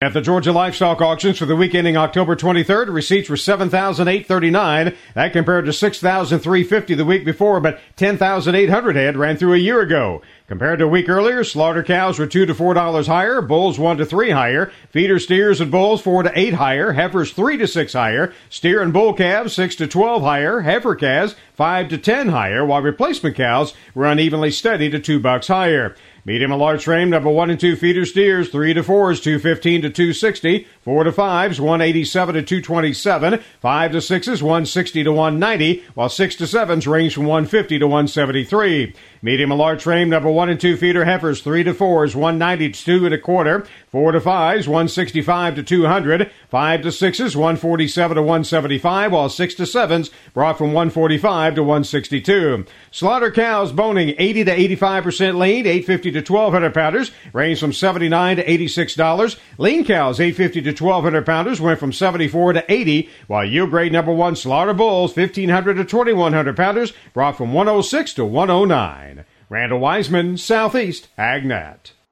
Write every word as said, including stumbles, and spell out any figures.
At the Georgia Livestock Auctions for the week ending October twenty-third, receipts were seven thousand eight hundred thirty-nine. That compared to six thousand three hundred fifty the week before, but ten thousand eight hundred head ran through a year ago. Compared to a week earlier, slaughter cows were two to four dollars higher, bulls one to three higher, feeder steers and bulls four to eight higher, heifers three to six higher, steer and bull calves six to twelve higher, heifer calves five to ten higher, while replacement cows were unevenly steady to two bucks higher. Medium and large frame number one and two feeder steers, three to fours, two fifteen to two sixty, four to fives, one eighty-seven to two twenty-seven, five to sixes, one sixty to one ninety, while six to sevens range from one fifty to one seventy-three. Medium and large frame number one and two feeder heifers, three to fours, one ninety to two and a quarter, four to fives, one sixty-five to two hundred, five to sixes, one forty-seven to one seventy-five, while six to sevens brought from one forty-five to one sixty-two. Slaughter cows boning eighty to eighty-five percent lean, eight fifty to twelve hundred pounders, range from seventy-nine to eighty-six dollars. Lean cows, eight fifty to twelve hundred pounders, went from seventy-four to eighty, while yield grade number one slaughter bulls, fifteen hundred to twenty-one hundred pounders, brought from one oh six to one oh nine. Randall Wiseman, Southeast AgNet.